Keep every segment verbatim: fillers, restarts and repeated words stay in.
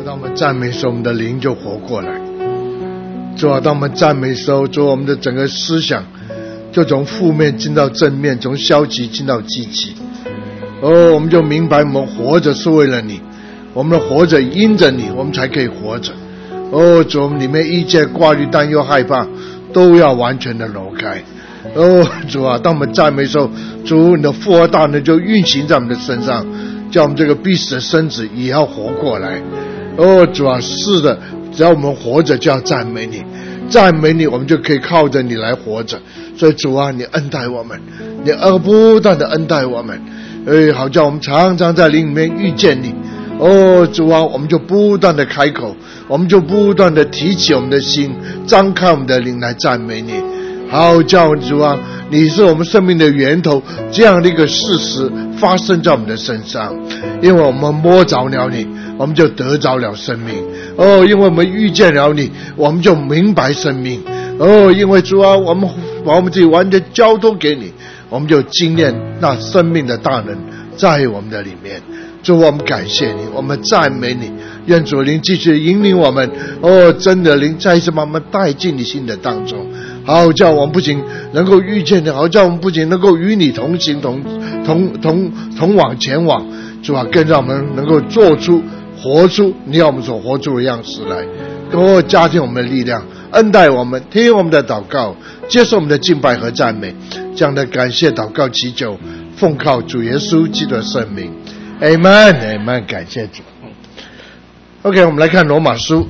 当我们赞美的时候，我们的灵就活过来。主啊，当我们赞美的时候，主啊，我们的整个思想就从负面进到正面，从消极进到积极。哦，我们就明白我们活着是为了你，我们的活着因着你，我们才可以活着。哦，主，我们里面一切挂虑、担忧、害怕都要完全的挪开。哦，主啊，当我们赞美的时候，主你的复活大能就运行在我们的身上，叫我们这个必死的身子也要活过来。哦，主啊，是的，只要我们活着就要赞美你，赞美你，我们就可以靠着你来活着。所以主啊，你恩待我们，你不断的恩待我们，哎，好叫我们常常在灵里面遇见你。哦，主啊，我们就不断的开口，我们就不断的提起我们的心，张开我们的灵来赞美你。好叫主啊，你是我们生命的源头，这样的一个事实发生在我们的身上，因为我们摸着了你，我们就得着了生命。哦，因为我们遇见了你，我们就明白生命。哦，因为主啊，我们把我们自己完全交托给你，我们就经验那生命的大能在我们的里面。主，我们感谢你，我们赞美你，愿主灵继续引领我们。哦，真的灵再一次把我们带进你心的当中，好叫我们不仅能够遇见你，好叫我们不仅能够与你同行，同同同同往前往。主啊，更让我们能够做出活出你要我们所活出的样式来。哦，加添我们的力量，恩待我们，听我们的祷告，接受我们的敬拜和赞美，这样的感谢祷告祈求，奉靠主耶稣基督的圣名。Amen Amen， 感谢主。 OK， 我们来看罗马书。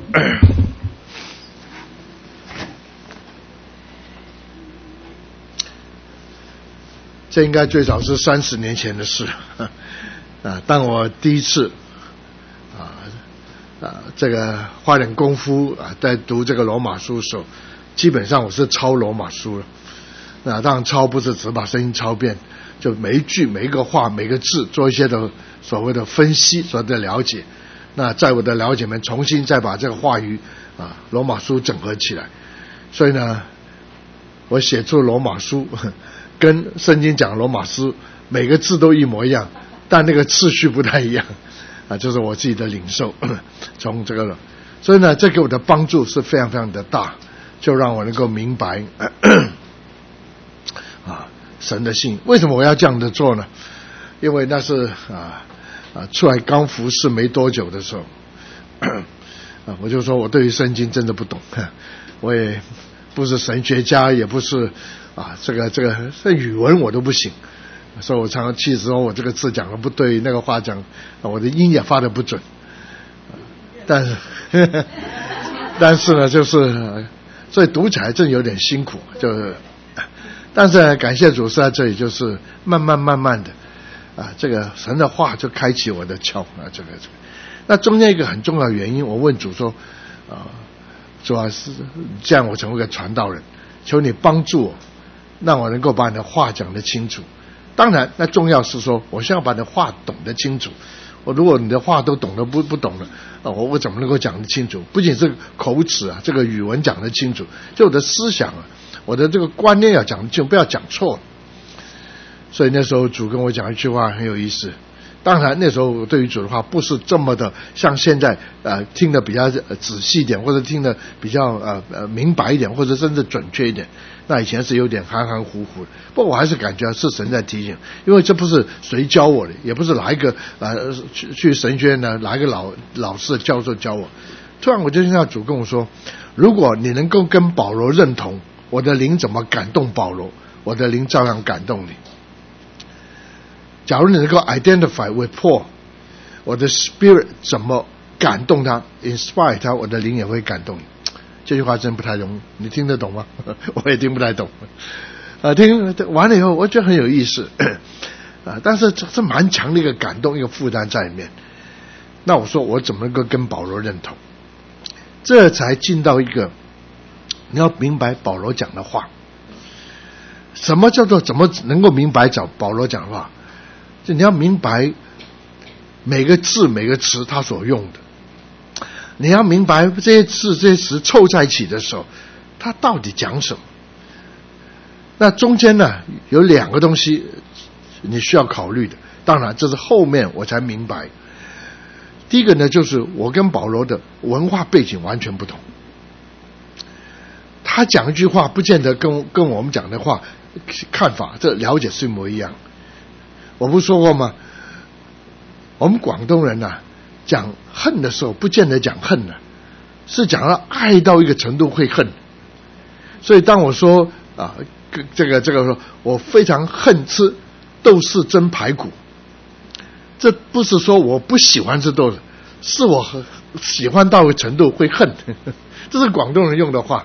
这应该最少是三十年前的事啊！当我第一次啊啊这个花点功夫啊，在读这个罗马书的时候，基本上我是抄罗马书了。那当然抄不是只把声音抄遍，就每一句、每一个话、每个字做一些的所谓的分析、所谓的了解。那在我的了解里面，重新再把这个话语啊罗马书整合起来。所以呢，我写出罗马书跟圣经讲罗马书每个字都一模一样，但那个次序不太一样啊，就是我自己的领受。从这个，所以呢，这给我的帮助是非常非常的大，就让我能够明白啊神的信。为什么我要这样的做呢？因为那是啊啊出来刚服侍没多久的时候啊，我就说我对于圣经真的不懂，我也不是神学家，也不是啊这个这个这语文我都不行，所以我常常气说我这个字讲的不对，那个话讲我的音也发的不准。但是呵呵但是呢，就是所以读起来真有点辛苦，就是但是呢，感谢主是在这里，就是慢慢慢慢的啊，这个神的话就开启我的窍啊，这个这个。那中间一个很重要的原因，我问主说啊，主要是这样我成为个传道人，求你帮助我，让我能够把你的话讲得清楚。当然那重要是说我先要把你的话懂得清楚，我如果你的话都懂得不不懂了啊，我我怎么能够讲得清楚？不仅是口齿啊，这个语文讲得清楚，就我的思想啊，我的这个观念要讲得清楚，不要讲错。所以那时候主跟我讲一句话很有意思。当然那时候我对于主的话不是这么的像现在呃听得比较仔细一点，或者听得比较呃呃明白一点，或者甚至准确一点。那以前是有点含含糊糊的，不过我还是感觉是神在提醒，因为这不是谁教我的，也不是哪一个呃去去神学院呢，哪一个老老师教授教我。突然我就听到主跟我说，如果你能够跟保罗认同，我的灵怎么感动保罗，我的灵照样感动你。假如你能够 identify with Paul， 我的 spirit 怎么感动他 inspire 他，我的灵也会感动你。这句话真不太容易，你听得懂吗？我也听不太懂啊，听完了以后我觉得很有意思啊，但是这这蛮强的一个感动，一个负担在里面。那我说我怎么能够跟保罗认同？这才进到一个你要明白保罗讲的话。什么叫做怎么能够明白找保罗讲的话？就你要明白每个字每个词他所用的，你要明白这些字这些词凑在一起的时候他到底讲什么。那中间呢有两个东西你需要考虑的，当然这是后面我才明白。 第一个呢，就是我跟保罗的文化背景完全不同。他讲一句话，不见得跟跟我们讲的话看法这了解是一模一样。我不说过吗？我们广东人啊，讲恨的时候，不见得讲恨了，是讲到爱到一个程度会恨。所以当我说啊，这个这个说，我非常恨吃豆豉蒸排骨，这不是说我不喜欢吃豆豉，是我喜欢到一个程度会恨，这是广东人用的话。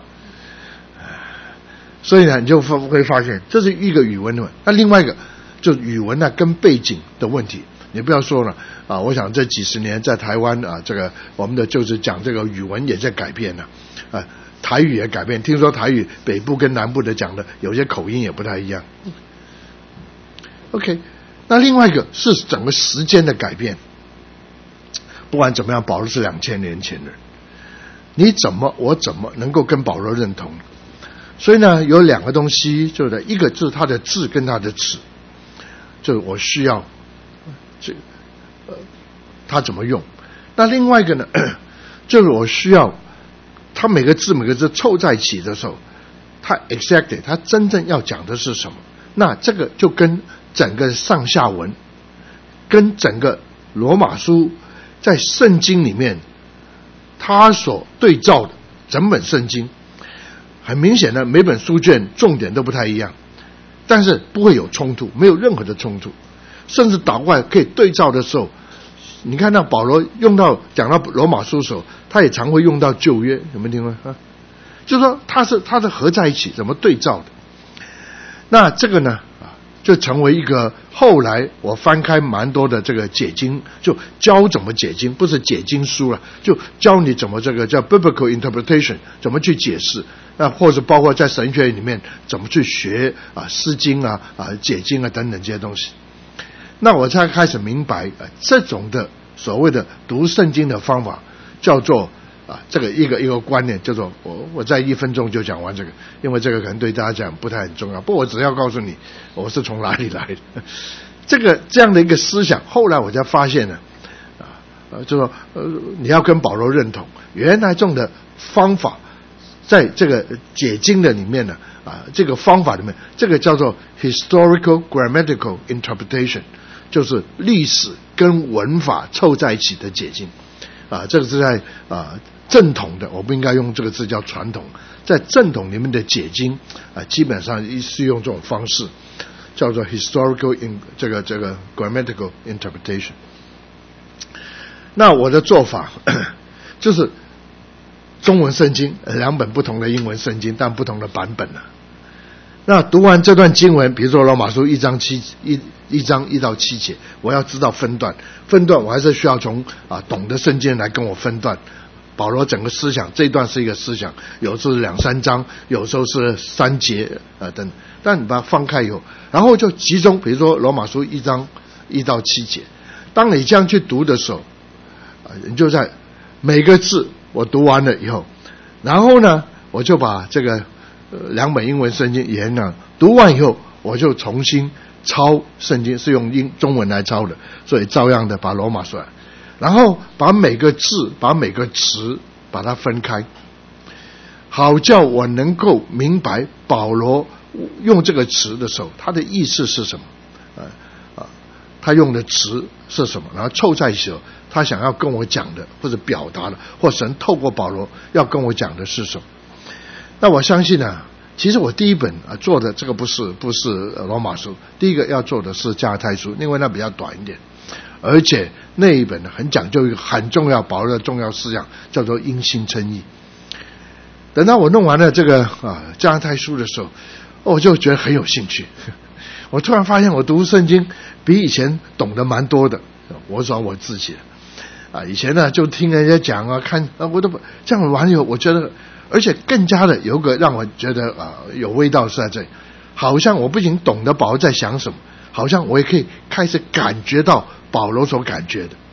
所以呢，你就会发现这是一个语文的问题。那另外一个就是语文呢跟背景的问题。你不要说了啊，我想这几十年在台湾啊，这个我们的就是讲这个语文也在改变了啊，台语也改变。听说台语北部跟南部的讲的有些口音也不太一样。OK， 那另外一个是整个时间的改变。不管怎么样，保罗是两千年前的人，你怎么我怎么能够跟保罗认同？所以呢，有两个东西，就是一个就是他的字跟他的词，就是我需要这呃他怎么用。那另外一个呢，就是我需要他每个字每个字凑在一起的时候，他 exactly 他真正要讲的是什么。那这个就跟整个上下文，跟整个罗马书在圣经里面他所对照的整本圣经。很明显的，每本书卷重点都不太一样，但是不会有冲突，没有任何的冲突，甚至倒过来可以对照的时候，你看到保罗用到讲到罗马书的时候，他也常会用到旧约，有没有听过啊？就是说他是他是合在一起，怎么对照的？那这个呢啊，就成为一个后来我翻开蛮多的这个解经，就教怎么解经，不是解经书了，就教你怎么这个叫 biblical interpretation， 怎么去解释。那或者包括在神学里面怎么去学啊诗经啊啊解经啊等等这些东西，那我才开始明白啊这种的所谓的读圣经的方法叫做啊这个一个一个观念叫做我我在一分钟就讲完这个，因为这个可能对大家讲不太很重要，不过我只要告诉你我是从哪里来的，这个这样的一个思想，后来我才发现呢啊呃就说呃你要跟保罗认同，原来这种的方法。在这个解经的里面呢，啊，这个方法里面，这个叫做 historical grammatical interpretation， 就是历史跟文法凑在一起的解经，啊，这个是在啊正统的，我不应该用这个字叫传统，在正统里面的解经啊，基本上是用这种方式，叫做 historical in 这个这个 grammatical interpretation。那我的做法就是。中文圣经两本不同的英文圣经，但不同的版本啊。那读完这段经文，比如说罗马书一章七一一章一到七节，我要知道分段，分段我还是需要从啊懂得圣经来跟我分段。保罗整个思想，这一段是一个思想，有时候是两三章，有时候是三节啊等等。但你把它放开以后，然后就集中，比如说罗马书一章一到七节，当你这样去读的时候，啊，你就在每个字。我读完了以后，然后呢，我就把这个、呃、两本英文圣经也呢读完以后，我就重新抄圣经，是用英中文来抄的，所以照样的把罗马书来，然后把每个字、把每个词把它分开，好叫我能够明白保罗用这个词的时候，他的意思是什么，啊啊，他用的词是什么，然后凑在一起。他想要跟我讲的，或者表达的，或神透过保罗要跟我讲的是什么？那我相信啊，其实我第一本啊做的这个不是不是罗马书，第一个要做的是加拉太书，因为那比较短一点，而且那一本呢很讲究一个很重要保罗的重要思想，叫做因信称义。等到我弄完了这个啊加拉太书的时候，我就觉得很有兴趣。我突然发现我读圣经比以前懂得蛮多的，我说我自己。啊，以前呢就听人家讲啊，看啊，我都这样玩以后，我觉得，而且更加的有个让我觉得啊有味道是在这里，好像我不仅懂得保罗在想什么，好像我也可以开始感觉到保罗所感觉的。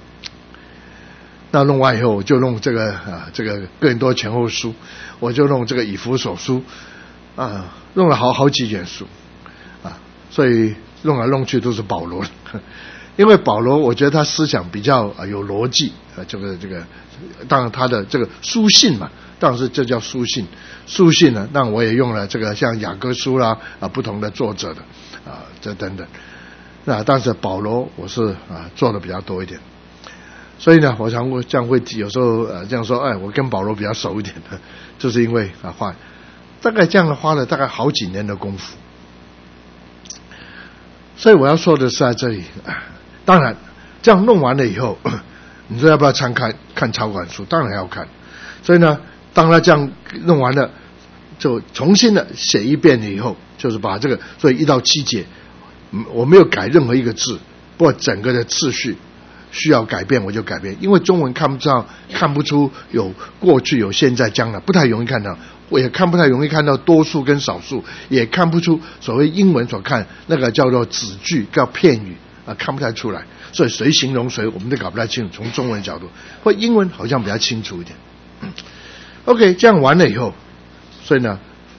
那弄完以后，我就弄这个啊这个哥林多前后书，我就弄这个以弗所书，啊，弄了好好几卷书，啊，所以弄来弄去都是保罗的。 因为保罗我觉得他思想比较啊有逻辑啊，这个这个当然他的这个书信嘛，当然是这叫书信。书信呢，那我也用了这个像雅各书啦啊不同的作者的啊这等等。那但是保罗我是啊做的比较多一点，所以呢我常会这样会有时候呃这样说，哎，我跟保罗比较熟一点的，就是因为啊花大概这样的花了大概好几年的功夫。所以我要说的是在这里，当然这样弄完了以后，你说要不要参看看草稿书？当然要看。所以呢，当他这样弄完了，就重新的写一遍了以后，就是把这个所以一到七节，我没有改任何一个字，不过整个的次序需要改变我就改变，因为中文看不到看不出有过去有现在将来，不太容易看到。我也看不太容易看到多数跟少数，也看不出所谓英文所看那个叫做子句叫片语啊，看不太出来，所以谁形容谁我们都搞不太清楚。从中文角度，或英文好像比较清楚一点。OK， 这样完了以后，所以呢，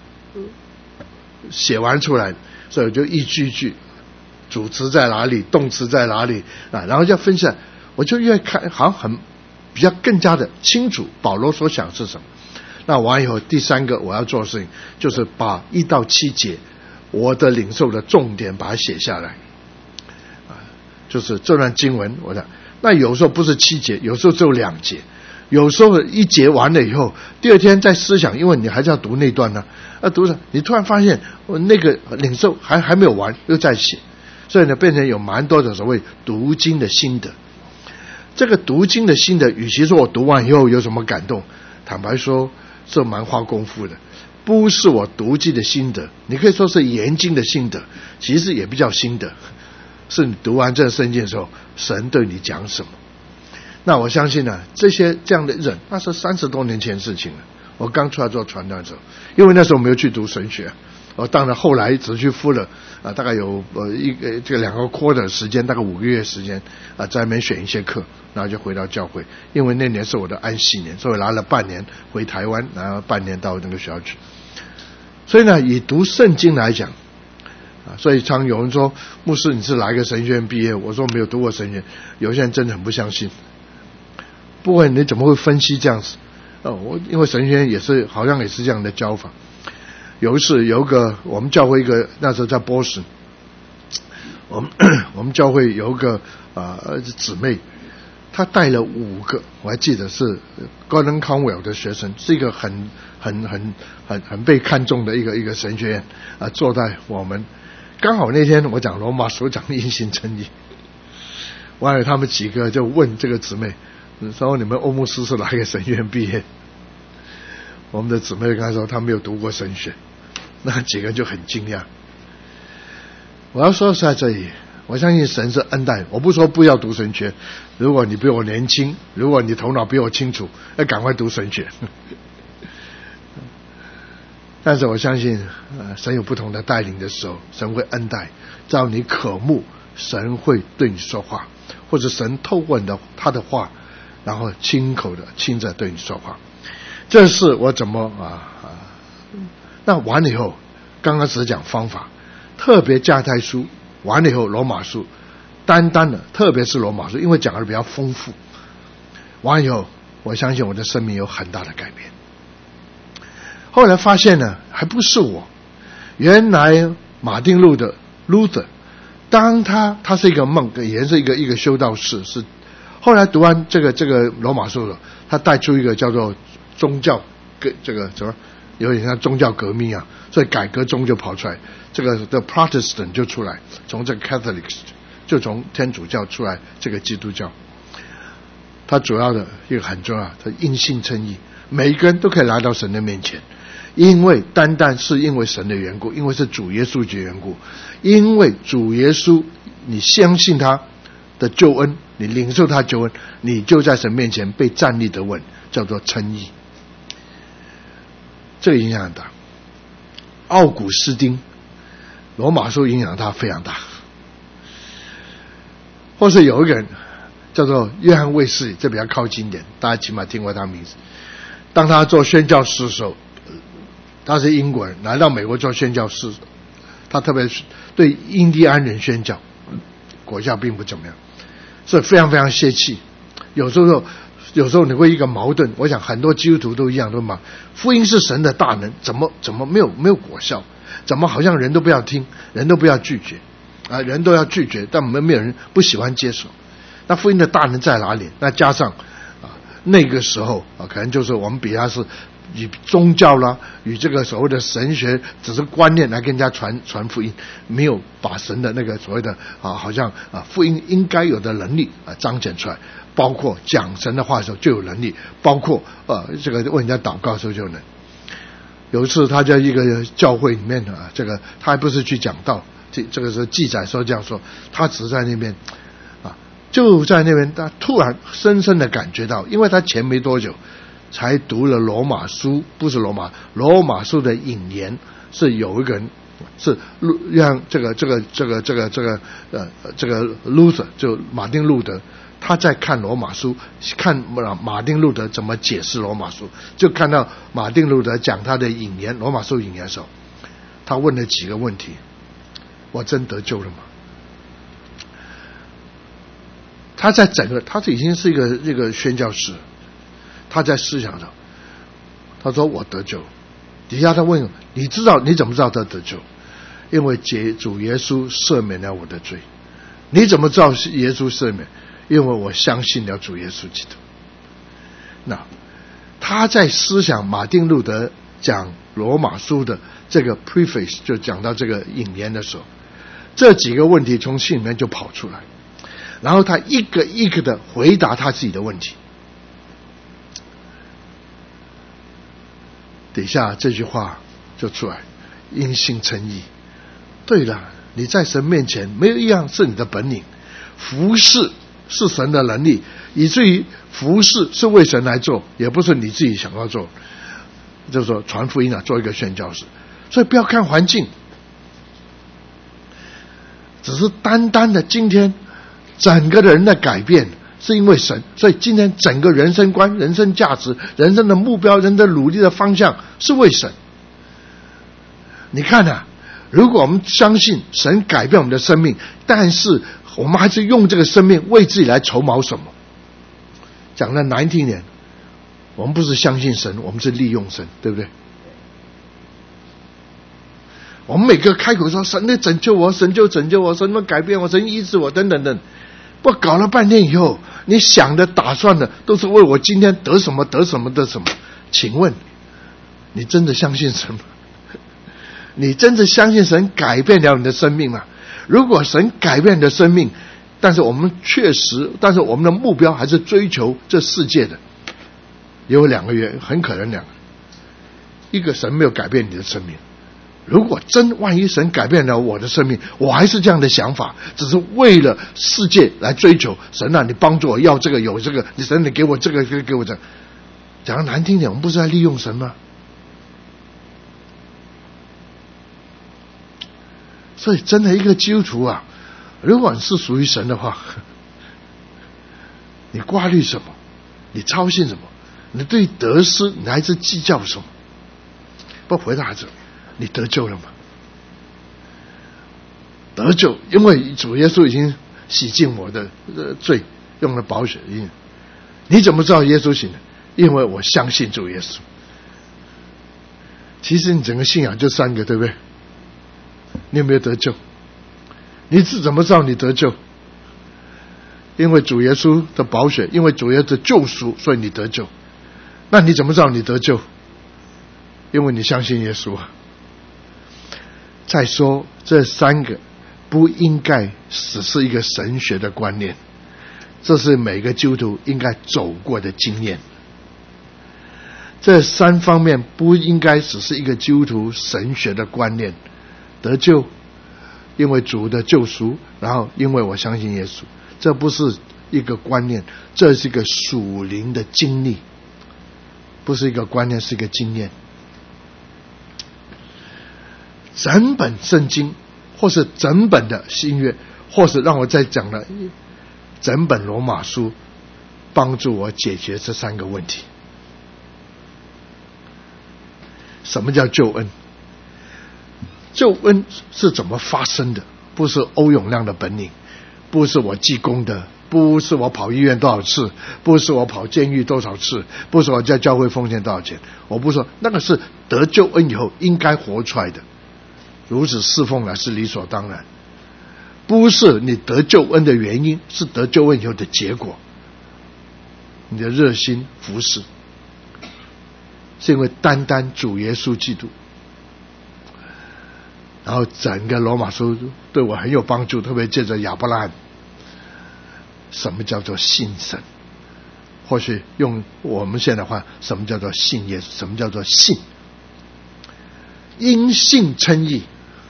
写完出来，所以我就一句一句，主词在哪里，动词在哪里啊，然后就分析，我就越看好像很比较更加的清楚保罗所想是什么。那完以后，第三个我要做的事情就是把一到七节我的领受的重点把它写下来，啊，就是这段经文我讲，那有时候不是七节，有时候只有两节，有时候一节完了以后，第二天再思想，因为你还是要读那段呢，啊，读着你突然发现那个领受还还没有完，又在写，所以呢，变成有蛮多的所谓读经的心得。这个读经的心得，与其说我读完以后有什么感动，坦白说。这蛮花功夫的，不是我读经的心得，你可以说是研经的心得，其实也不叫心得，是你读完这个圣经的时候，神对你讲什么。那我相信呢、啊，这些这样的人，那是三十多年前的事情了。我刚出来做传道的时候，因为那时候没有去读神学，我当然后来只去付了啊，大概有呃一个这个两个 quarter 时间，大概五个月时间啊，在那边选一些课。然后就回到教会，因为那年是我的安息年，所以来了半年回台湾，然后半年到那个学校去。所以呢，以读圣经来讲，啊，所以常有人说，牧师你是哪一个神学院毕业？我说没有读过神学，有些人真的很不相信。不过你怎么会分析这样子？哦，我因为神学院也是好像也是这样的教法。有一次有一个我们教会一个那时候在波士，我们我们教会有一个啊、呃、姊妹。他带了五个，我还记得是 Gordon Conwell 的学生，是一个很很很很很被看重的一个一个神学院啊，坐在我们刚好那天我讲罗马书讲因信称义，完了他们几个就问这个姊妹说你们欧牧师是哪一个神学院毕业？我们的姊妹跟他说他没有读过神学，那几个就很惊讶。我要说是在这里。我相信神是恩待，我不说不要读神学，如果你比我年轻，如果你头脑比我清楚，要赶快读神学。但是我相信、呃、神有不同的带领的时候，神会恩待，只要你渴慕，神会对你说话，或者神透过你的他的话，然后亲口的亲自对你说话。这是我怎么啊啊？那完了以后，刚刚只是讲方法，特别加太书。完了以后，罗马书，单单的，特别是罗马书，因为讲的比较丰富。完了以后，我相信我的生命有很大的改变。后来发现呢，还不是我，原来马丁路的 Luther， 当他他是一个梦，也是一个一个修道士，是后来读完这个这个罗马书了，他带出一个叫做宗教革这个什么，有点像宗教革命啊，所以改革宗就跑出来。这个的 Protestant 就出来，从这个 Catholics 就从天主教出来，这个基督教，它主要的一个很重要，它因信称义，每一个人都可以来到神的面前，因为单单是因为神的缘故，因为是主耶稣的缘故，因为主耶稣，你相信他的救恩，你领受他救恩，你就在神面前被站立得稳，叫做称义。这个影响很大。奥古斯丁罗马书影响他非常大，或是有一个人叫做约翰卫斯理，这比较靠近一点，大家起码听过他名字。当他做宣教士的时候，他是英国人，来到美国做宣教士，他特别对印第安人宣教，果效并不怎么样。 所以非常非常泄气。有时候有时候你会一个矛盾，我想很多基督徒都一样，对吗？福音是神的大能，怎么怎么没有没有果效？怎么好像人都不要听，人都不要拒绝啊，人都要拒绝，但我们没有人不喜欢接受。那福音的大能在哪里？那加上啊，那个时候啊，可能就是我们比他是与宗教啦，与这个所谓的神学只是观念来跟人家传传福音，没有把神的那个所谓的啊，好像啊福音应该有的能力啊彰显出来。包括讲神的话的时候就有能力，包括呃这个为人家祷告的时候就能。有一次他在一个教会里面啊，这个他还不是去讲道，这这个是记载说这样说，他只是在那边啊，就在那边他突然深深的感觉到，因为他前没多久才读了罗马书，不是罗马罗马书的引言，是有一个人是让这个这个这个这个这个呃这个 Luther 就马丁路德。他在看罗马书，看马丁路德怎么解释罗马书，就看到马丁路德讲他的引言，罗马书引言的时候，他问了几个问题：我真得救了吗？他在整个，他已经是一个一个宣教士，他在思想上，他说我得救。底下他问你知道你怎么知道他得救？因为主耶稣赦免了我的罪。你怎么知道耶稣赦免？因为我相信了主耶稣基督。那他在思想马丁路德讲罗马书的这个 preface 就讲到这个引言的时候，这几个问题从心里面就跑出来，然后他一个一个的回答他自己的问题。底下这句话就出来，因信称义。对了，你在神面前没有一样是你的本领，服事是神的能力，以至于服事是为神来做，也不是你自己想要做，就是说传福音啊，做一个宣教士。所以不要看环境，只是单单的今天整个人的改变是因为神，所以今天整个人生观、人生价值、人生的目标、人的努力的方向是为神。你看啊，如果我们相信神改变我们的生命，但是我们还是用这个生命为自己来筹谋什么？讲的难听点，我们不是相信神，我们是利用神，对不对？我们每个开口说神来拯救我，神就拯救我，神能改变我，神医治我，等等等。不搞了半天以后，你想的打算的都是为我今天得什么得什么得什么。请问你真的相信神吗？你真的相信神改变了你的生命吗？如果神改变你的生命，但是我们确实，但是我们的目标还是追求这世界的，有两个原因，很可能两个。一个神没有改变你的生命，如果真万一神改变了我的生命，我还是这样的想法，只是为了世界来追求。神啊，你帮助我要这个有这个，你神你给我这个给我这个。讲得难听点，我们不是在利用神吗？所以真的一个基督徒啊，如果你是属于神的话，你挂虑什么？你操心什么？你对得失你还是计较什么？不回答这，你得救了吗？得救，因为主耶稣已经洗净我的罪，用了宝血。你怎么知道耶稣行的？因为我相信主耶稣。其实你整个信仰就三个，对不对？你有没有得救？你是怎么知道你得救？因为主耶稣的宝血，因为主耶稣的救赎，所以你得救。那你怎么知道你得救？因为你相信耶稣啊。再说这三个不应该只是一个神学的观念，这是每个基督徒应该走过的经验。这三方面不应该只是一个基督徒神学的观念。得救，因为主的救赎，然后因为我相信耶稣，这不是一个观念，这是一个属灵的经历，不是一个观念，是一个经验。整本圣经，或是整本的新约，或是让我再讲了整本罗马书，帮助我解决这三个问题。什么叫救恩？救恩是怎么发生的？不是欧永亮的本领，不是我济公的不是我跑医院多少次，不是我跑监狱多少次，不是我在教会奉献多少钱，我不说，那个是得救恩以后应该活出来的，如此侍奉来是理所当然，不是你得救恩的原因，是得救恩以后的结果。你的热心服侍是因为单单主耶稣基督。然后整个罗马书对我很有帮助，特别借着亚伯拉罕，什么叫做信神？或许用我们现在的话，什么叫做信耶稣？什么叫做信？因信称义，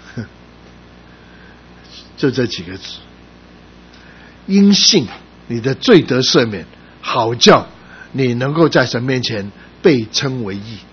就这几个字。因信你的罪得赦免，好叫你能够在神面前被称为义。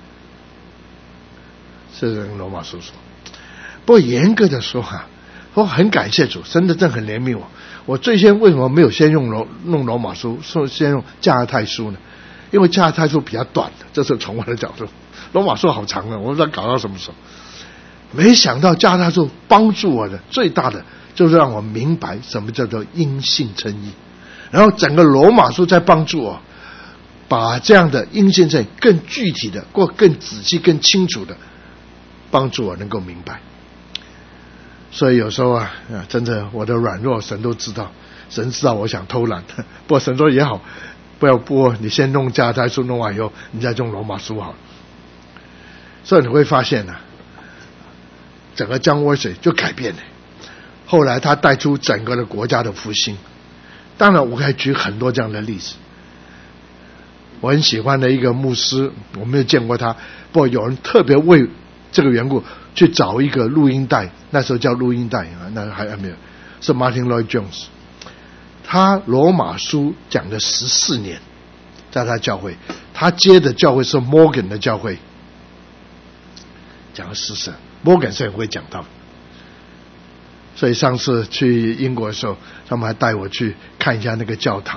是跟罗马书说。不过严格的说哈，我很感谢主，神的真很怜悯我。我最先为什么没有先用罗弄罗马书，说先用加拉太书呢？因为加拉太书比较短的，这是从我的角度。罗马书好长啊，我不知道搞到什么时候。没想到加拉太书帮助我的最大的，就是让我明白什么叫做因信称义。然后整个罗马书在帮助我，把这样的因信称义更具体的、过更仔细、更清楚的，帮助我能够明白。所以有时候啊，真的我的软弱神都知道，神知道我想偷懒，不过神说也好，不要不过你先弄加拉太书，弄完以后你再用罗马书好了。所以你会发现啊，整个江威水就改变了。后来他带出整个的国家的复兴。当然我可以举很多这样的例子。我很喜欢的一个牧师，我没有见过他，不过有人特别为这个缘故去找一个录音带，那时候叫录音带啊，那还还没有，是 Martin Lloyd Jones， 他罗马书讲了十四年，在他教会，他接的教会是 Morgan 的教会，讲了十四年 ，Morgan 是很会讲道，所以上次去英国的时候，他们还带我去看一下那个教堂。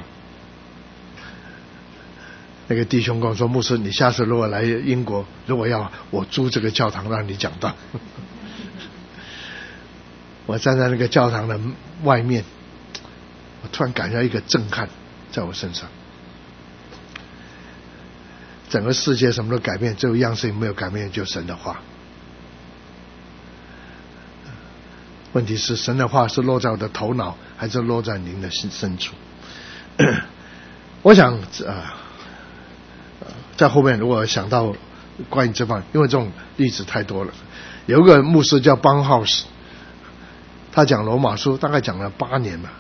那个弟兄跟我说，牧师，你下次如果来英国，如果要我租这个教堂让你讲道。我站在那个教堂的外面，我突然感觉一个震撼在我身上。整个世界什么都改变，只有一样事情没有改变，就是神的话。问题是神的话是落在我的头脑，还是落在您的心深处？我想啊。呃在后面如果想到关于这方面，因为这种例子太多了。有一个牧师叫邦浩斯，他讲罗马书大概讲了八年吧。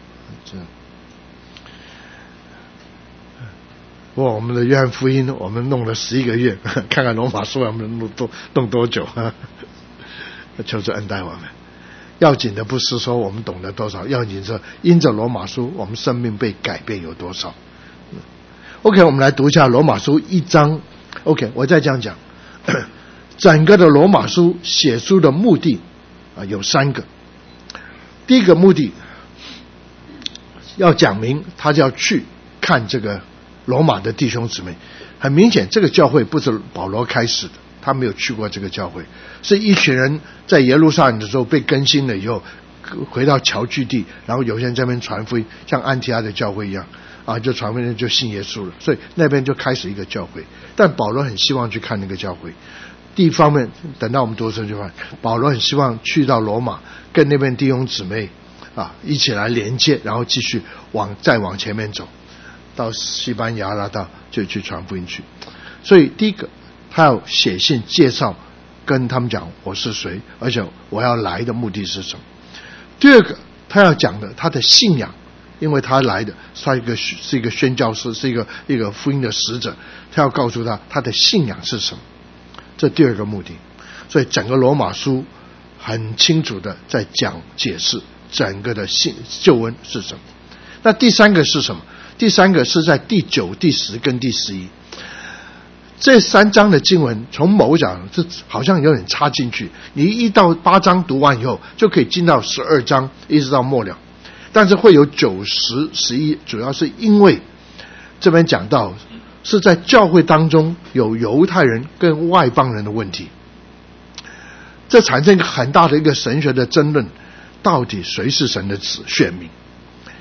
不过我们的约翰福音我们弄了十一个月，看看罗马书我们弄多弄多久啊？求主恩待我们。要紧的不是说我们懂得多少，要紧是因着罗马书我们生命被改变有多少。OK， 我们来读一下罗马书一章。OK， 我再这样讲，整个的罗马书写书的目的啊有三个。第一个目的要讲明他就要去看这个罗马的弟兄姊妹。很明显，这个教会不是保罗开始的，他没有去过这个教会，是一群人在耶路撒冷的时候被更新了以后，回到侨居地，然后有些人在那边传福音，像安提阿的教会一样。啊，就传福音就信耶稣了，所以那边就开始一个教会。但保罗很希望去看那个教会。第一方面，等到我们读这句话，保罗很希望去到罗马，跟那边弟兄姊妹啊一起来连接，然后继续往再往前面走，到西班牙啦，到就去传福音去。所以第一个，他要写信介绍，跟他们讲我是谁，而且我要来的目的是什么。第二个，他要讲的他的信仰。因为他来的是他一个是一个宣教师，是一个一个福音的使者，他要告诉他他的信仰是什么，这第二个目的。所以整个罗马书很清楚的在讲解释整个的信救恩是什么。那第三个是什么？第三个是在第九、第十跟第十一这三章的经文，从某讲这好像有点插进去，你一到八章读完以后，就可以进到十二章，一直到末了。但是会有九十、十一，主要是因为这边讲到是在教会当中有犹太人跟外邦人的问题，这产生一个很大的一个神学的争论，到底谁是神的子选民？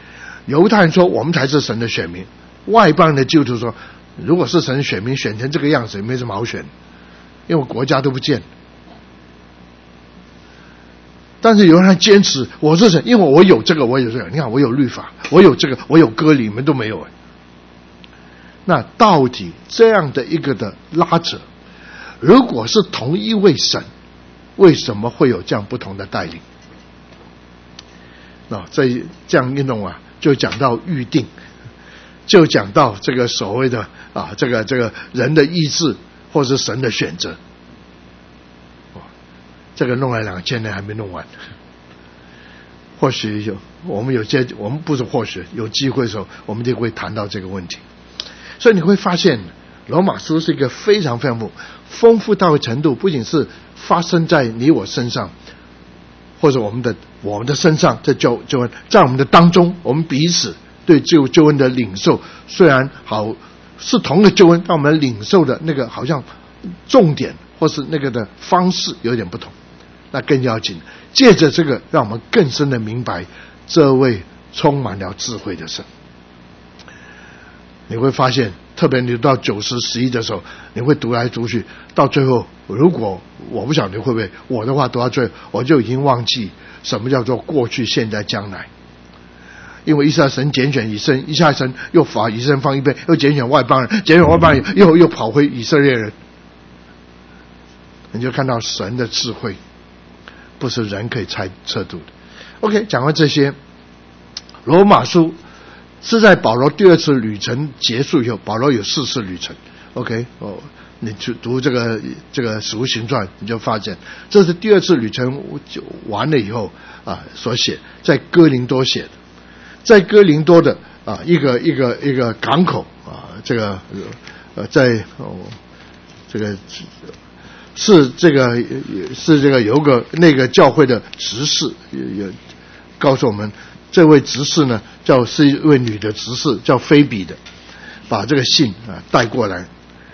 犹太人说我们才是神的选民，外邦人的基督徒说，如果是神的选民，选成这个样子也没什么好选，因为国家都不见。但是有人还坚持我是神，因为我有这个，我有这个。你看，我有律法，我有这个，我有割礼，你们都没有。那到底这样的一个的拉扯，如果是同一位神，为什么会有这样不同的带领？那这这样运动啊，就讲到预定，就讲到这个所谓的啊，这个这个人的意志，或是神的选择。这个弄了两千年还没弄完，或许有我们有些我们不是或许有机会的时候，我们就会谈到这个问题。所以你会发现，罗马书是一个非常非常丰丰富到的程度，不仅是发生在你我身上，或者我们的我们的身上，在救救恩，在我们的当中，我们彼此对救救恩的领受，虽然好是同一个救恩，但我们领受的那个好像重点或是那个的方式有点不同。那更要紧，借着这个让我们更深的明白这位充满了智慧的神。你会发现，特别你到九十十一的时候，你会读来读去，到最后，如果我不晓得你会不会，我的话读到最后，我就已经忘记什么叫做过去、现在、将来。因为以色列神拣选以色列，以色列神又把以色列放一边，又拣选外邦人，拣选外邦人又又跑回以色列人，你就看到神的智慧不是人可以猜测度的。 OK， 讲完这些，罗马书是在保罗第二次旅程结束以后，保罗有四次旅程。 OK， 哦，你去读这个这个使徒行传，你就发现这是第二次旅程完了以后啊所写，在哥林多写的，在哥林多的啊一个一个一个港口啊，这个呃在哦这个是这个是这个有个那个教会的执事也告诉我们，这位执事呢叫是一位女的执事，叫菲比的，把这个信啊带过来。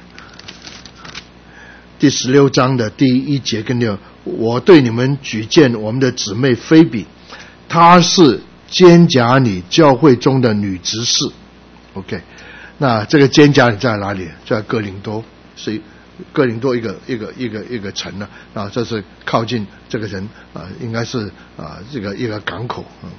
第十六章的第一节跟六，我对你们举荐我们的姊妹菲比，她是坚甲女教会中的女执事。 OK， 那这个坚甲女在哪里？在哥林多，是哥林多一个一个一个一个城呢，啊，这是靠近这个人啊，应该是啊这个一个港口。嗯，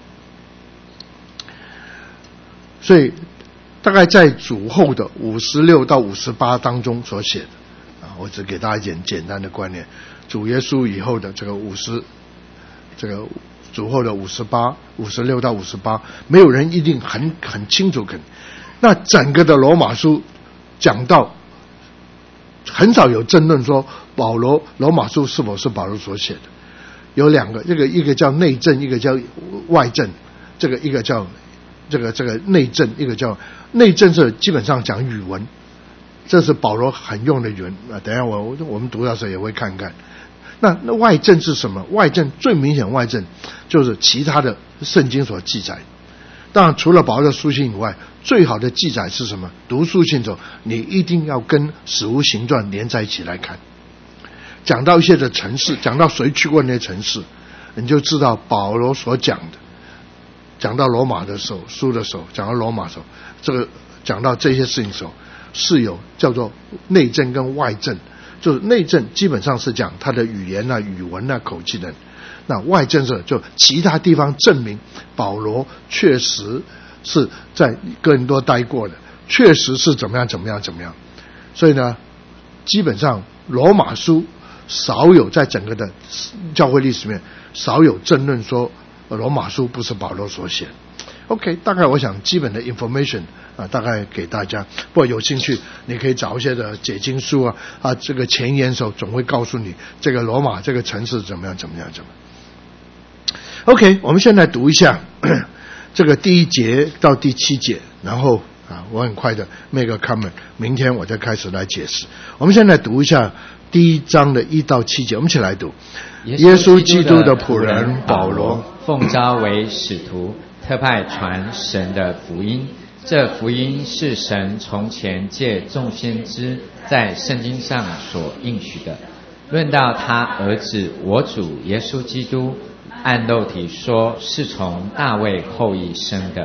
所以大概在主后的五十六到五十八当中所写的啊，我只给大家一点简单的观念。主耶稣以后的这个五十，这个主后的五十八、五十六到五十八，没有人一定很很清楚肯。那整个的罗马书讲到。很少有争论说保罗罗马书是否是保罗所写的，有两个，这个一个叫内证，一个叫外证。这个一个叫这个这个内证，一个叫内证是基本上讲语文，这是保罗很用的语文啊。等一下我我们读到时候也会看看。那那外证是什么？外证最明显外证就是其他的圣经所记载。当然除了保罗的书信以外，最好的记载是什么？读书信的时候你一定要跟使徒行传连在一起来看，讲到一些的城市，讲到谁去过那些城市，你就知道保罗所讲的。讲到罗马的时候，书的时候，讲到罗马的时候，这个讲到这些事情的时候，是有叫做内证跟外证。就是内证基本上是讲他的语言啊、语文啊、口气的，那外证是就其他地方证明保罗确实是在哥林多待过的，确实是怎么样怎么样怎么样。所以呢，基本上罗马书少有在整个的教会历史里面少有争论说罗马书不是保罗所写。 OK， 大概我想基本的 information 啊，大概给大家。不过有兴趣你可以找一些的解经书啊，啊这个前言手总会告诉你这个罗马这个城市怎么样怎么样怎么样。 OK， 我们现在读一下这个第一节到第七节，然后啊我很快的 make a comment， 明天我再开始来解释。我们现在读一下第一章的一到七节，我们一起来读。耶稣基督的仆人保罗， 奉召为使徒，特派传神的福音。这福音是神从前借众先知在圣经上所应许的。论到他儿子我主耶稣基督，按肉体说是从大卫后裔生的，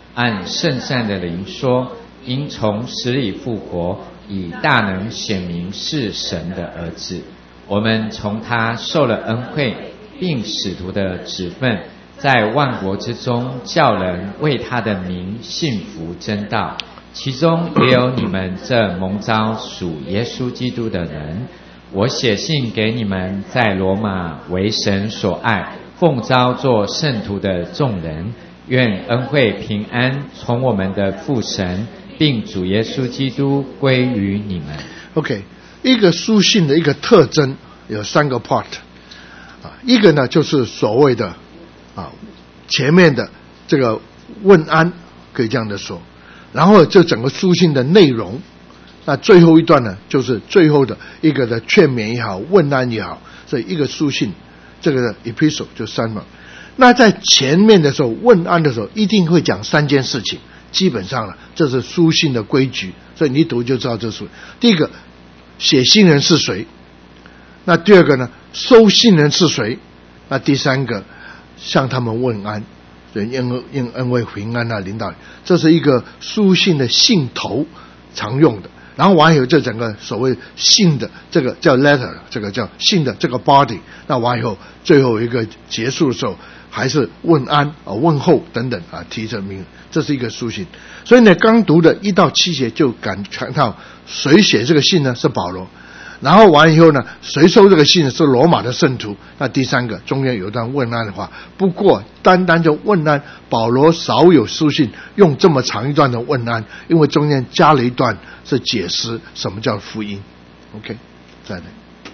按圣善的灵说，因从死里复活，以大能显明是神的儿子。我们从他受了恩惠，并使徒的职分，在万国之中叫人为他的名信服真道，其中也有你们这蒙召属耶稣基督的人。我写信给你们在罗马为神所爱，奉召做圣徒的众人，愿恩惠平安从我们的父神并主耶稣基督归于你们。 OK， 一个书信的一个特征有三个 part 啊，一个呢就是所谓的啊前面的这个问安，可以这样的说，然后这整个书信的内容，那最后一段呢就是最后的一个的劝勉也好，问安也好，所以一个书信这个的 epistle 就三嘛。那在前面的时候问安的时候一定会讲三件事情，基本上了这是书信的规矩，所以你一读就知道这是第一个写信人是谁，那第二个呢收信人是谁，那第三个向他们问安，因因恩惠平安啊领导，这是一个书信的信头常用的。然后完以后这整个所谓信的这个叫 letter， 这个叫信的这个 body， 那完以后最后一个结束的时候还是问安啊问候等等啊提着名，这是一个书信。所以呢刚读的一到七节就感觉到谁写这个信呢是保罗，然后完以后呢谁收这个信是罗马的圣徒，那第三个中间有一段问安的话，不过单单就问安，保罗少有书信用这么长一段的问安，因为中间加了一段是解释什么叫福音。 OK， 再来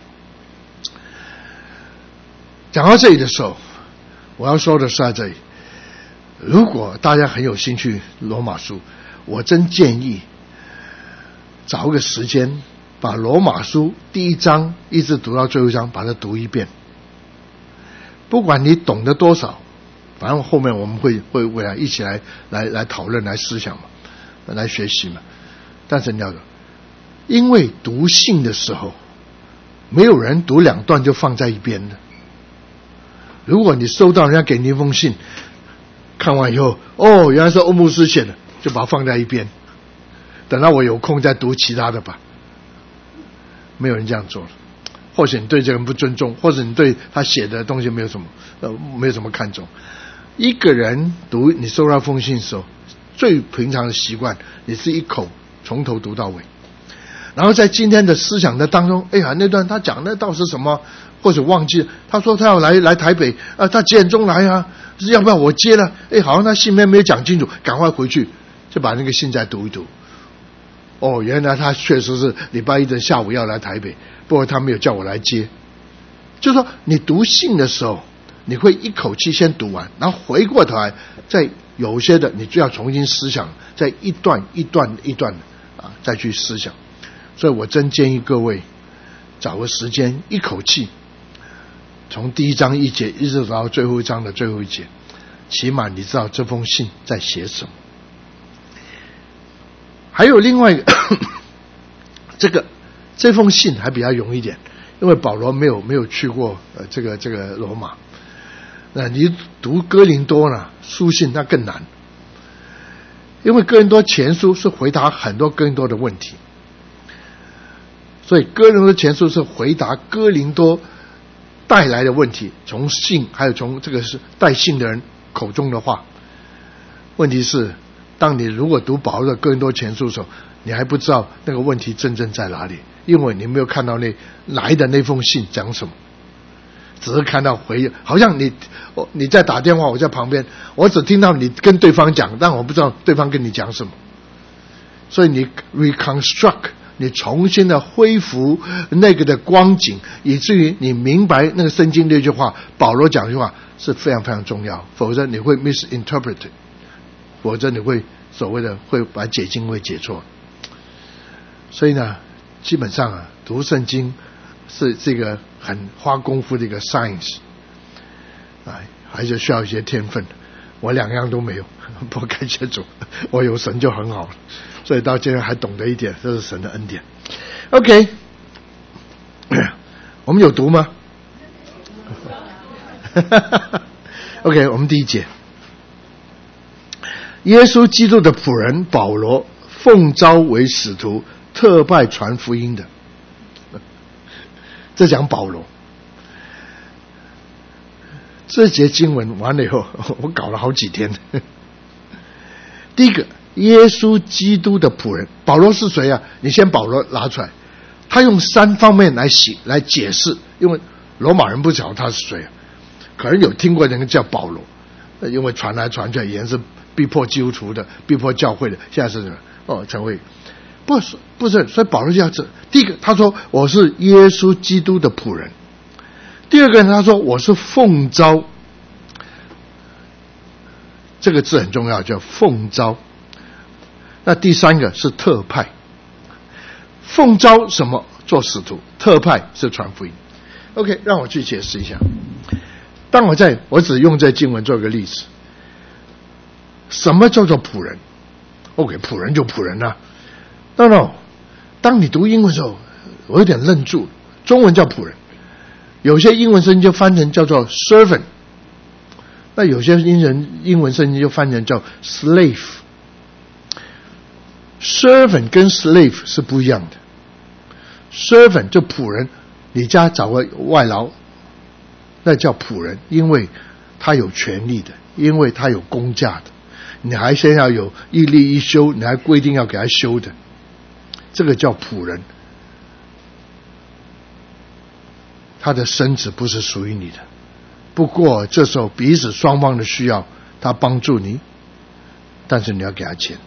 讲到这里的时候，我要说的是在这里，如果大家很有兴趣罗马书，我真建议找个时间把罗马书第一章一直读到最后一章把它读一遍，不管你懂得多少，反正后面我们会会未来一起来来来讨论来思想嘛，来学习嘛。但是你要因为读信的时候没有人读两段就放在一边的，如果你收到人家给你一封信，看完以后哦原来是欧牧师写的，就把它放在一边，等到我有空再读其他的吧。没有人这样做了，或许你对这个人不尊重，或者你对他写的东西没有什么呃没有什么看重。一个人读你收到封信的时候，最平常的习惯你是一口从头读到尾，然后在今天的思想的当中，哎呀那段他讲那道是什么，或者忘记了，他说他要来来台北啊，他几点钟来啊，要不要我接了，哎好像他信里面没有讲清楚，赶快回去就把那个信再读一读。哦，原来他确实是礼拜一的下午要来台北，不过他没有叫我来接。就是说你读信的时候你会一口气先读完，然后回过头来再有些的你就要重新思想，再一段一段一段啊再去思想。所以我真建议各位找个时间一口气从第一章一节一直到最后一章的最后一节，起码你知道这封信在写什么。还有另外一个这个这封信还比较容易一点，因为保罗没有没有去过呃这个这个罗马，那你读哥林多呢书信那更难，因为哥林多前书是回答很多哥林多的问题，所以哥林多前书是回答哥林多带来的问题，从信还有从这个是带信的人口中的话。问题是当你如果读保罗的哥林多前书的时候，你还不知道那个问题真正在哪里，因为你没有看到那来的那封信讲什么，只是看到回，好像你你在打电话，我在旁边，我只听到你跟对方讲，但我不知道对方跟你讲什么，所以你 reconstruct， 你重新的恢复那个的光景，以至于你明白那个圣经那句话，保罗讲这句话是非常非常重要，否则你会 misinterpret， 否则你会所谓的会把解经会解错。所以呢基本上啊读圣经是这个很花功夫的一个 science 啊，还是需要一些天分，我两样都没有，不过感谢主，我有神就很好了，所以到今天还懂得一点，这是神的恩典。 OK 我们有读吗？OK 我们第一节， 耶稣基督的仆人保罗奉召为使徒，特派传福音的。这讲保罗。这节经文完了以后，我搞了好几天。第一个，耶稣基督的仆人保罗是谁啊？你先保罗拿出来，他用三方面来写来解释，因为罗马人不晓得他是谁啊，可能有听过人叫保罗，因为传来传去，以前是逼迫基督徒的，逼迫教会的，现在是哦成为不是不是，所以保罗就要这第一个，他说我是耶稣基督的仆人。第二个人他说我是奉召，这个字很重要，叫奉召。那第三个是特派。奉召什么？做使徒，特派是传福音。 OK， 让我去解释一下。当我在我只用这经文做一个例子，什么叫做仆人？ OK， 仆人就仆人啊。 No no， 当你读英文的时候我有点愣住，中文叫仆人，有些英文圣经就翻成叫做 servant， 那有些英文英文圣经就翻成叫 slave。 servant 跟 slave 是不一样的。 servant 就仆人，你家找个外劳，那叫仆人，因为他有权利的，因为他有工价的，你还先要有一例一休，你还规定要给他休的，这个叫仆人。他的身子不是属于你的，不过这时候彼此双方的需要，他帮助你，但是你要给他钱。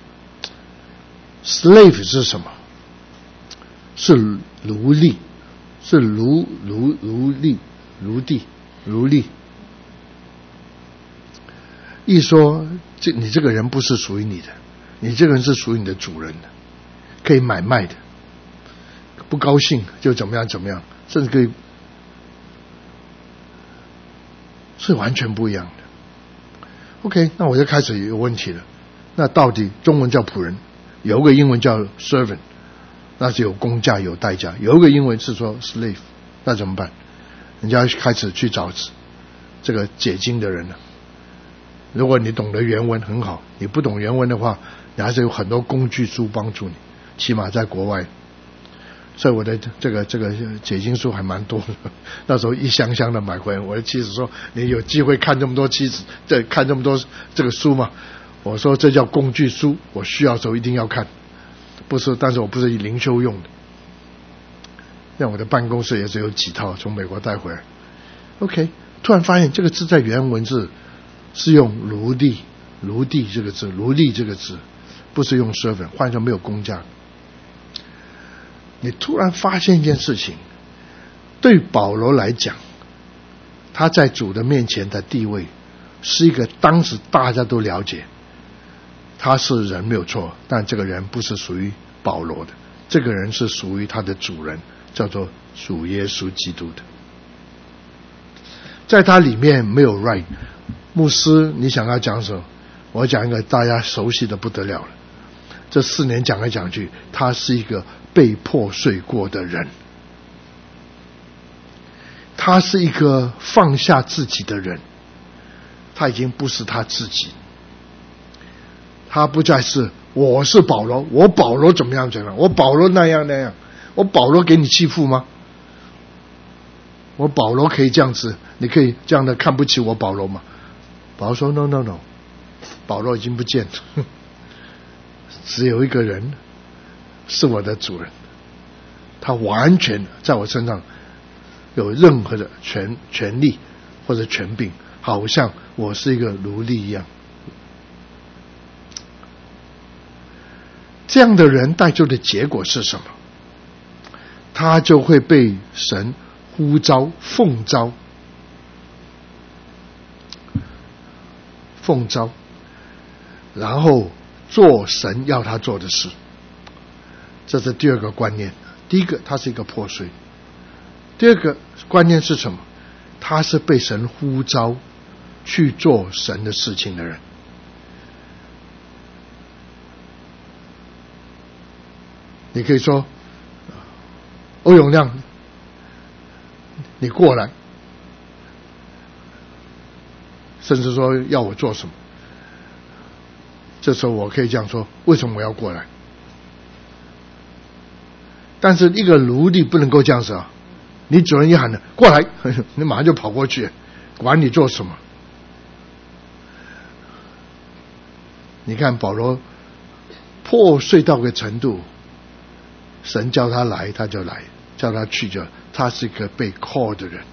slave 是什么？是奴隶，是奴奴奴隶奴隶奴隶。一说这你这个人不是属于你的，你这个人是属于你的主人的，可以买卖的，不高兴就怎么样怎么样，甚至可以，是完全不一样的。OK， 那我就开始有问题了。那到底中文叫仆人，有一个英文叫 servant， 那是有工价有代价，有一个英文是说 slave， 那怎么办？人家开始去找这个解经的人了。如果你懂得原文很好，你不懂原文的话，你还是有很多工具书帮助你，起码在国外。所以我的这个这个解经书还蛮多的，那时候一箱箱的买回来。我的妻子说：“你有机会看这么多妻子，这看这么多这个书吗？”我说：“这叫工具书，我需要的时候一定要看，不是，但是我不是以灵修用的。”那我的办公室也只有几套，从美国带回来。OK， 突然发现这个字在原文字是用奴隶，奴隶这个字，奴隶这个字，不是用 servant， 换成没有工价。你突然发现一件事情，对保罗来讲，他在主的面前的地位是一个当时大家都了解，他是人没有错，但这个人不是属于保罗的，这个人是属于他的主人，叫做主耶稣基督的。在他里面没有 right。 牧师，你想要讲什么？我讲一个大家熟悉的不得了了。这四年讲来讲去，他是一个被破碎过的人，他是一个放下自己的人，他已经不是他自己，他不再是我是保罗，我保罗怎么样怎么样，我保罗那样那样，我保罗给你欺负吗？我保罗可以这样子，你可以这样的看不起我保罗吗？保罗说 no no no， 保罗已经不见了，只有一个人是我的主人，他完全在我身上有任何的权权利或者权柄，好像我是一个奴隶一样。这样的人带出的结果是什么？他就会被神呼召奉召奉召，然后做神要他做的事。这是第二个观念。第一个，他是一个破碎；第二个观念是什么？他是被神呼召去做神的事情的人。你可以说，欧永亮，你过来，甚至说要我做什么， 这时候我可以这样说：为什么我要过来？但是一个奴隶不能够这样子啊！你主人一喊了过来，你马上就跑过去，管你做什么。你看保罗破碎到个程度，神叫他来他就来，叫他去就，他是一个被 call 的人。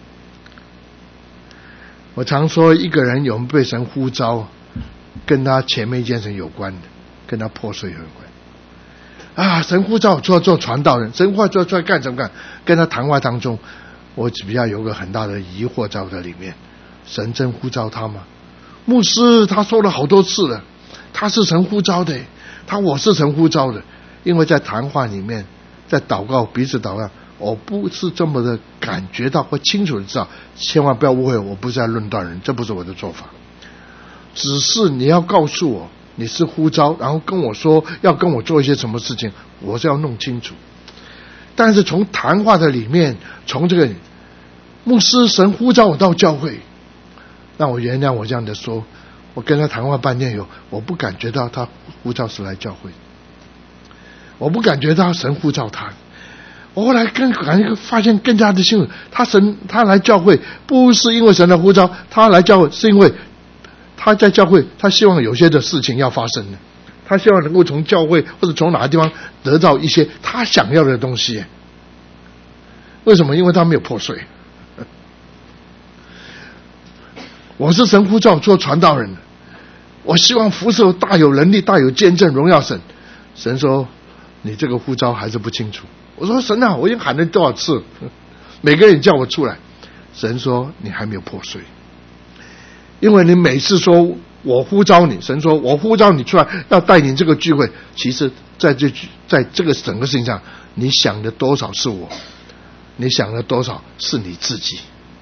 我常说一个人有没有被神呼召，跟他前面一件事有关的，跟他破碎有关。啊，神呼召我做做传道人，神呼召做出来干什么干？跟他谈话当中，我比较有个很大的疑惑在我的里面：神真呼召他吗？牧师他说了好多次了，他是神呼召的，他我是神呼召的。因为在谈话里面，在祷告彼此祷告，我不是这么的感觉到或清楚的知道，千万不要误会，我不是在论断人，这不是我的做法。只是你要告诉我你是呼召，然后跟我说要跟我做一些什么事情，我是要弄清楚。但是从谈话的里面，从这个牧师神呼召我到教会，让我原谅我这样的说，我跟他谈话半天以后，我不感觉到他呼召是来教会，我不感觉到神呼召他。我后来更感觉发现更加的清楚，他神他来教会不是因为神的呼召，他来教会是因为他在教会，他希望有些的事情要发生的，他希望能够从教会或者从哪个地方得到一些他想要的东西。为什么？因为他没有破碎。我是神呼召做传道人的，我希望服侍大有能力、大有见证、荣耀神。神说：“你这个呼召还是不清楚。”我说：“神啊，我已经喊了多少次，每个人叫我出来。”神说：“你还没有破碎。因为你每次说我呼召你，神说我呼召你出来要带领这个聚会，其实在这在这个整个事情上，你想的多少是我，你想的多少是你自己。”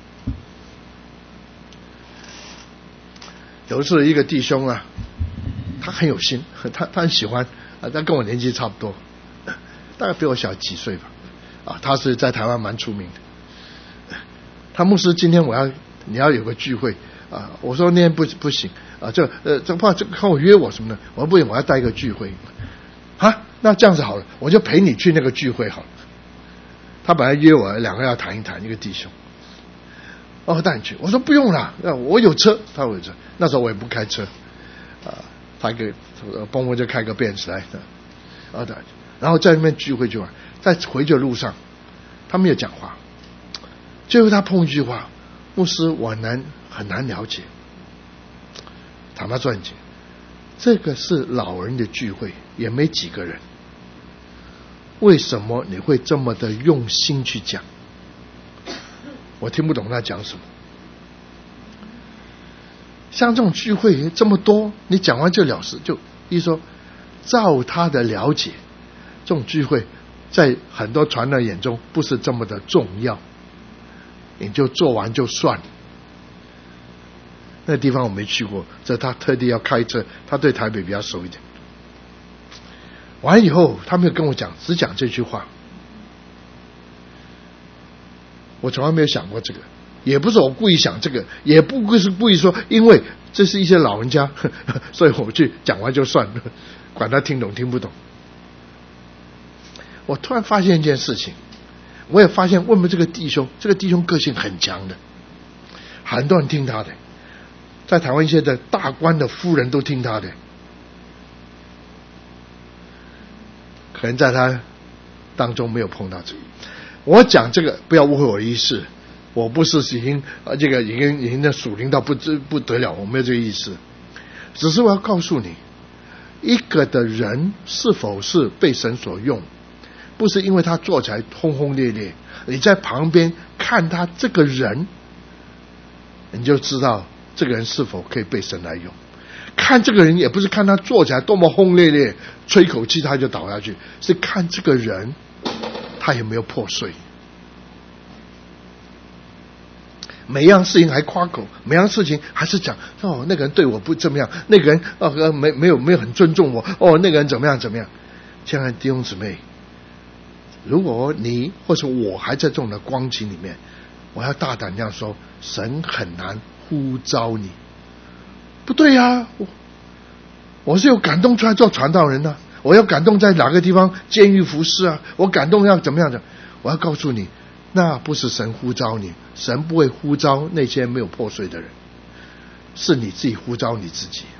有一次一个弟兄啊，他很有心，他他很喜欢啊，他跟我年纪差不多，大概比我小几岁吧，啊，他是在台湾蛮出名的。他牧师，今天我要你要有个聚会。啊，我说那天不不行啊，这呃这怕这看我约我什么的，我说不行，我要带一个聚会啊，那这样子好了，我就陪你去那个聚会好了。他本来约我两个要谈一谈，一个弟兄，哦带你去，我说不用了，我有车，他有车，那时候我也不开车啊，他一个帮我就开个Benz来的，啊，然后在那边聚会去玩，在回去的路上，他没有讲话，最后他碰一句话，牧师，我很难很难了解。坦白说，这个是老人的聚会，也没几个人，为什么你会这么的用心去讲？我听不懂他讲什么。像这种聚会这么多，你讲完就了事，就一说照他的了解，这种聚会在很多传道眼中不是这么的重要，你就做完就算了。那个地方我没去过，这他特地要开车，他对台北比较熟一点。完以后他没有跟我讲，只讲这句话。我从来没有想过这个，也不是我故意想这个，也不是故意说因为这是一些老人家呵呵，所以我去讲完就算了，管他听懂听不懂。我突然发现一件事情，我也发现问问这个弟兄，这个弟兄个性很强的，很多人听他的，在台湾一些的大官的夫人都听他的，可能在他当中没有碰到这个。我讲这个不要误会我的意思，我不是已经呃这个已经已经的属灵到不知不得了，我没有这个意思，只是我要告诉你，一个的人是否是被神所用，不是因为他做起来轰轰烈烈，你在旁边看他这个人，你就知道这个人是否可以被神来用。看这个人也不是看他做起来多么轰轰烈烈，吹口气他就倒下去，是看这个人他有没有破碎。每样事情还夸口，每样事情还是讲哦，那个人对我不怎么样，那个人哦没没有没有很尊重我，哦那个人怎么样怎么样。亲爱的弟兄姊妹，如果你或者我还在这种的光景里面，我要大胆这样说，神很难呼召你。不对啊， 我是有感动出来做传道人啊，我要感动在哪个地方监狱服侍啊，我感动要怎么样的？我要告诉你，那不是神呼召你，神不会呼召那些没有破碎的人，是你自己呼召你自己。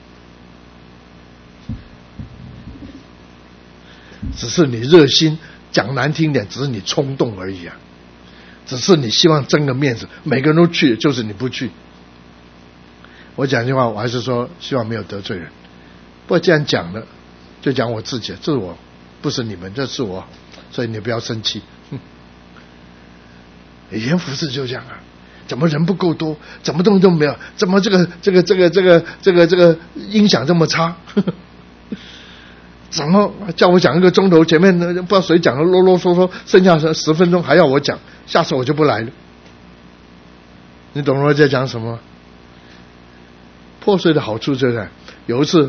只是你热心，讲难听点，只是你冲动而已啊！只是你希望争个面子，每个人都去，就是你不去。我讲这句话，我还是说希望没有得罪人。不过既然讲了，就讲我自己，这是我，不是你们，这是我，所以你不要生气。哼，以前服侍就这样啊，怎么人不够多，怎么东西都没有，怎么这个这个这个这个这个这个音响这么差？呵呵，怎么叫我讲一个钟头，前面不知道谁讲的啰啰嗦嗦，剩下十分钟还要我讲，下次我就不来了。你懂我在讲什么？破碎的好处就是有一次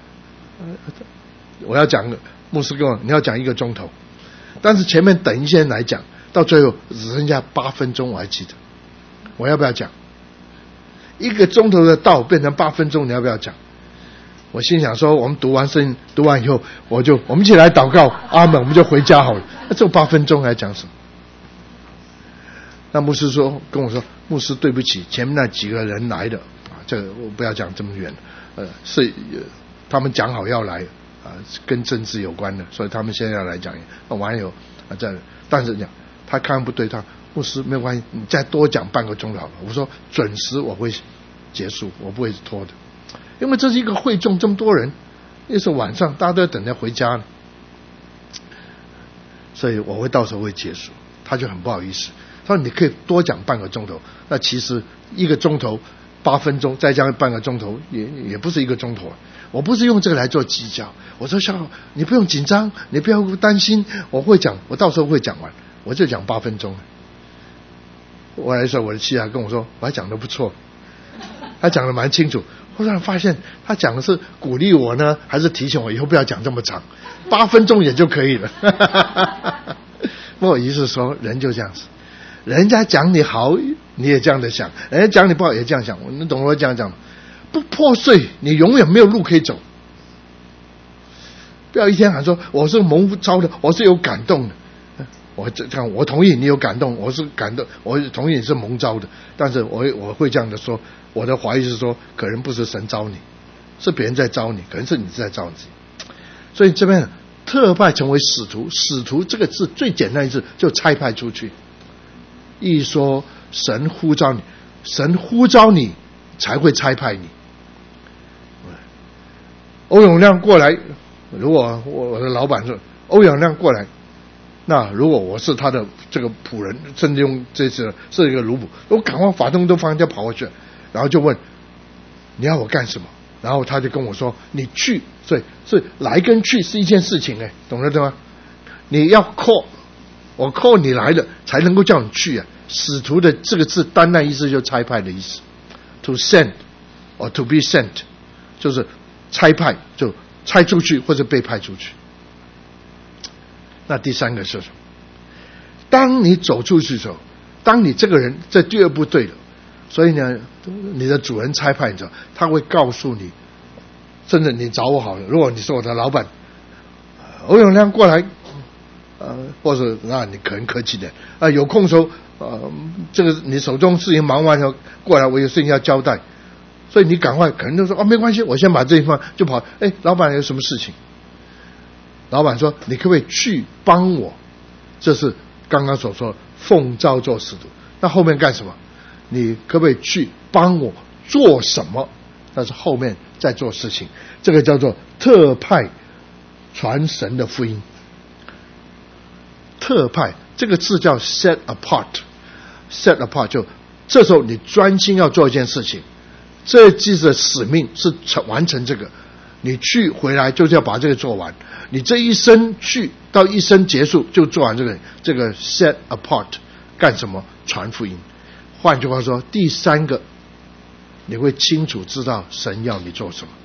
我要讲，牧师跟我你要讲一个钟头，但是前面等一些人来讲，到最后只剩下八分钟，我还记得我要不要讲一个钟头的道变成八分钟，你要不要讲？我心想说，我们读完圣经读完以后，我就我们一起来祷告，阿门，我们就回家好了。那这八分钟还讲什么？那牧师说跟我说，牧师对不起，前面那几个人来的啊，这个我不要讲这么远，呃，是、呃、他们讲好要来啊，跟政治有关的，所以他们现在要来讲。那完了以后啊，这但是讲他看不对，他牧师没有关系，你再多讲半个钟头好了。我说准时我会结束，我不会拖的。因为这是一个会众，这么多人，又是晚上，大家都要等着回家呢，所以我会到时候会结束。他就很不好意思，他说你可以多讲半个钟头。那其实一个钟头八分钟，再加上半个钟头，也也不是一个钟头。我不是用这个来做计较。我说小你不用紧张，你不要担心，我会讲，我到时候会讲完，我就讲八分钟。我来说，我的妻子跟我说，我还讲得不错，他讲得蛮清楚。忽然发现他讲的是鼓励我呢，还是提醒我以后不要讲这么长，八分钟也就可以了。不过意思说，人就这样子，人家讲你好，你也这样的想；人家讲你不好，也这样想。你懂我这样讲吗？不破碎，你永远没有路可以走。不要一天喊说我是蒙召的，我是有感动的。我这样，我同意你有感动，我是感动，我同意你是蒙召的，但是我我会这样的说。我的怀疑是说，可能不是神招你，是别人在招你，可能是你在招自己。所以这边特派成为使徒，使徒这个字最简单一字就差派出去。一说神呼召你，神呼召你才会差派你。欧永亮过来，如果我我的老板说欧永亮过来，那如果我是他的这个仆人，甚至用这次是一个奴仆，我赶快法动都放下跑过去。然后就问你要我干什么，然后他就跟我说你去，所以是来跟去是一件事情，哎，懂了对吗？你要 call 我 call 你来了才能够叫你去啊。使徒的这个字单单意思就差派的意思， to send or to be sent 就是差派，就差出去或者被派出去。那第三个是什么？当你走出去的时候，当你这个人这第二步对了，所以呢，你的主人差派你，他会告诉你，甚至你找我好了，如果你是我的老板，欧永亮过来，呃，或者那你可能客气点啊、呃，有空的时候，呃，这个你手中事情忙完了过来，我有事情要交代，所以你赶快可能就说哦，没关系，我先把这一方就跑。哎，老板有什么事情？老板说你可不可以去帮我？这是刚刚所说奉召做使徒。那后面干什么？你可不可以去帮我做什么？那是后面再做事情，这个叫做特派传神的福音。特派这个字叫 set apart， set apart 就这时候你专心要做一件事情，这记的使命是完成这个，你去回来就是要把这个做完，你这一生去到一生结束就做完这个，这个 set apart 干什么？传福音。换句话说，第三个，你会清楚知道神要你做什么。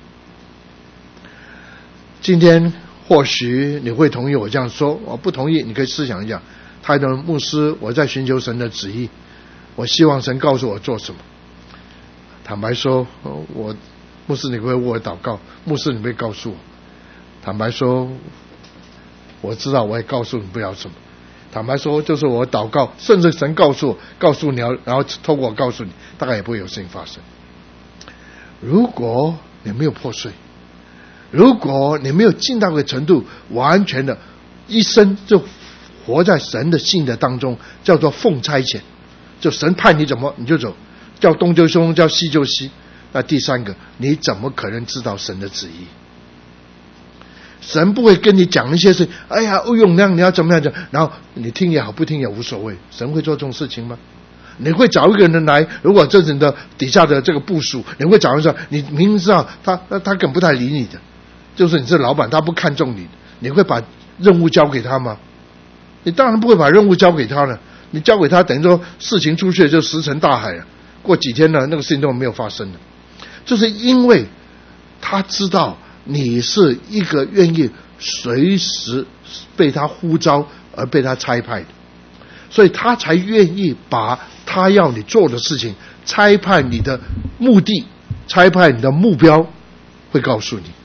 今天或许你会同意我这样说，我不同意你可以思想一下。他的牧师，我在寻求神的旨意，我希望神告诉我做什么。坦白说，我牧师，你会不会为我祷告？牧师，你会告诉我？坦白说，我知道，我也告诉你不了什么。坦白说，就是我祷告，甚至神告诉我，告诉你要，然后透过我告诉你，大概也不会有事情发生。如果你没有破碎，如果你没有进到个程度，完全的一生就活在神的信的当中，叫做奉差遣，就神派你怎么你就走，叫东就东，叫西就西。那第三个，你怎么可能知道神的旨意？神不会跟你讲一些事，哎呀，欧永亮你要怎么样讲，然后你听也好，不听也无所谓。神会做这种事情吗？你会找一个人来，如果这是你的底下的这个部属，你会找一个，你明明知道他他根本不太理你的，就是你这老板他不看重你，你会把任务交给他吗？你当然不会把任务交给他了，你交给他等于说事情出去就石沉大海了，过几天呢那个事情都没有发生了。就是因为他知道你是一个愿意随时被他呼召而被他差派的，所以他才愿意把他要你做的事情，差派你的目的，差派你的目标会告诉你。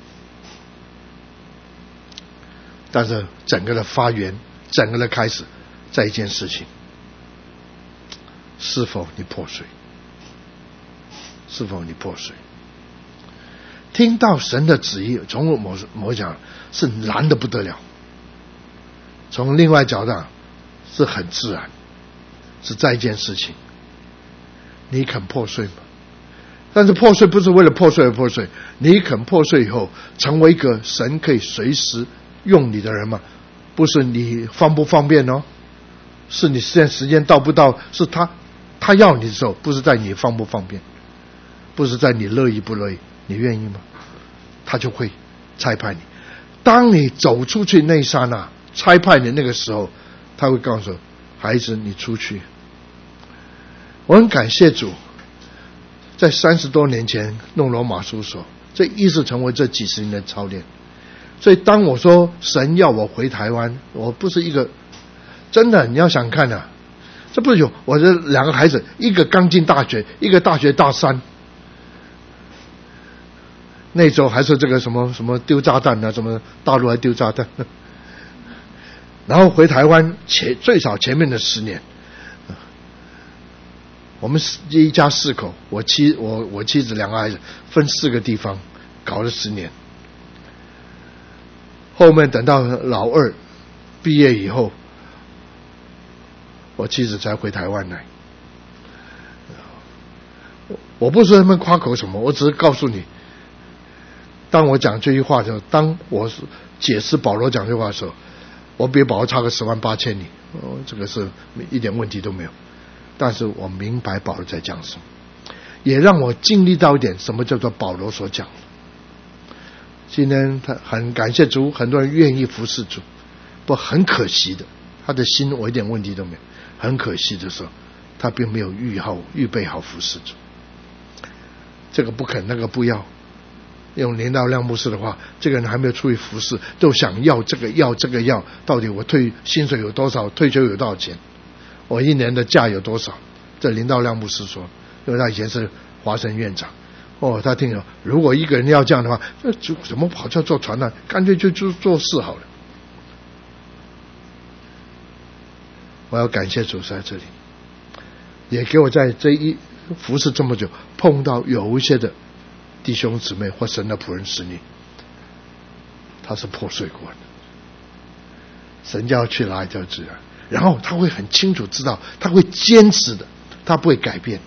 但是整个的发源，整个的开始在一件事情，是否你破碎，是否你破碎。听到神的旨意，从某某讲是难得不得了，从另外角度讲是很自然，是在一件事情，你肯破碎吗？但是破碎不是为了破碎而破碎，你肯破碎以后成为一个神可以随时用你的人吗？不是你方不方便哦，是你现在时间到不到，是他他要你的时候，不是在你方不方便，不是在你乐意不乐意，你愿意吗？他就会差派你。当你走出去那一刹那，差派你那个时候，他会告诉孩子你出去。我很感谢主，在三十多年前弄罗马书所，这一直成为这几十年的操练。所以当我说神要我回台湾，我不是一个真的，你要想看啊，这不是有我的两个孩子，一个刚进大学，一个大学大三，那时候还是这个什么什么丢炸弹啊，什么大陆还丢炸弹，然后回台湾前最少前面的十年，我们一家四口，我妻我我妻子两个孩子分四个地方搞了十年，后面等到老二毕业以后，我妻子才回台湾来。我不是他们夸口什么，我只是告诉你，当我讲这句话的时候，当我解释保罗讲这句话的时候，我比保罗差个十万八千里，哦，这个是一点问题都没有。但是我明白保罗在讲什么，也让我经历到一点什么叫做保罗所讲的。今天他很感谢主，很多人愿意服侍主，不很可惜的，他的心我一点问题都没有。很可惜的时候，他并没有预好预备好服侍主。这个不肯，那个不要。用林道亮牧师的话，这个人还没有出去服侍，就想要这个要这个要，到底我退薪水有多少，退休有多少钱，我一年的假有多少？这林道亮牧师说，因为他以前是华神院长。哦，他听了，如果一个人要这样的话，那就怎么跑去做传呢？干脆就做做事好了。我要感谢主在这里，也给我在这一服侍这么久，碰到有一些的弟兄姊妹或神的仆人使女，他是破碎过的，神就要去哪里就知道，然后他会很清楚知道，他会坚持的，他不会改变。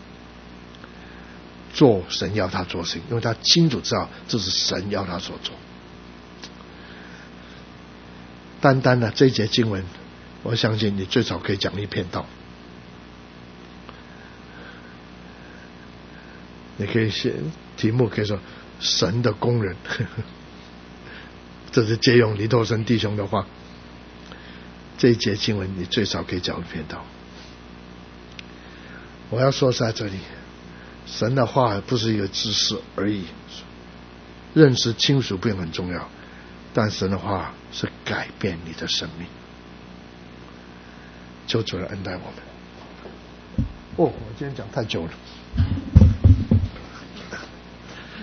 做神要他做事情，因为他清楚知道这是神要他所做。单单的这一节经文，我相信你最少可以讲一篇道。你可以写题目，可以说神的工人，呵呵，这是借用黎头生弟兄的话。这一节经文你最少可以讲一篇道。我要说在这里，神的话不是一个知识而已，认识清楚并很重要，但神的话是改变你的生命。求主来恩待我们。哦，我今天讲太久了。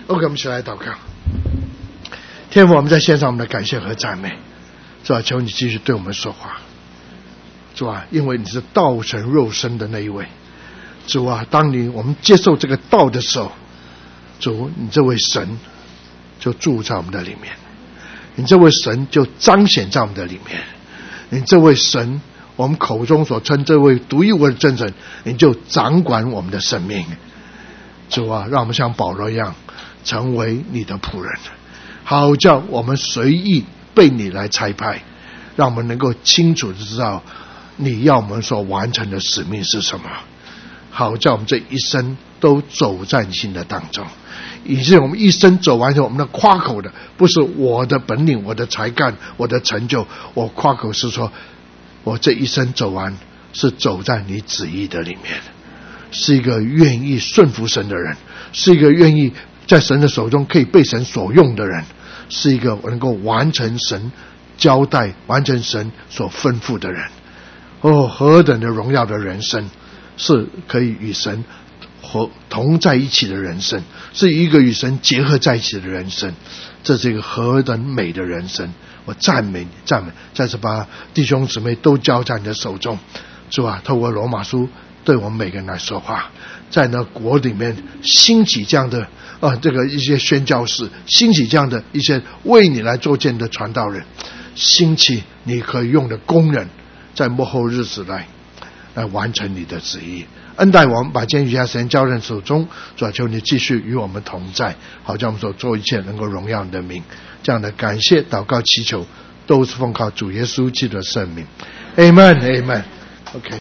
OK， 我们一起来祷告。天父，我们在献上我们的感谢和赞美，主啊，求你继续对我们说话。主啊，因为你是道成肉身的那一位。主啊，当你我们接受这个道的时候，主，你这位神就住在我们的里面，你这位神就彰显在我们的里面，你这位神，我们口中所称这位独一无二的真神，你就掌管我们的生命。主啊，让我们像保罗一样成为你的仆人，好叫我们随意被你来差派，让我们能够清楚的知道你要我们所完成的使命是什么，好叫我们这一生都走在你心的当中，以致我们一生走完成我们的夸口的不是我的本领、我的才干、我的成就，我夸口是说我这一生走完是走在你旨意的里面，是一个愿意顺服神的人，是一个愿意在神的手中可以被神所用的人，是一个能够完成神交代、完成神所吩咐的人。哦，何等的荣耀的人生，是可以与神和同在一起的人生，是一个与神结合在一起的人生，这是一个何等美的人生。我赞美你，赞美，再次把弟兄姊妹都交在你的手中。主啊，透过罗马书对我们每个人来说话，在那国里面兴起这样的啊，这个一些宣教士，兴起这样的一些为你来作见的传道人，兴起你可以用的工人，在末后日子来来完成你的旨意。恩待我们，把今天余下时间交在手中，主啊，求你继续与我们同在，好叫我们所做一切能够荣耀你的名。这样的感谢祷告祈求都是奉靠主耶稣基督的圣名。 Amen Amen OK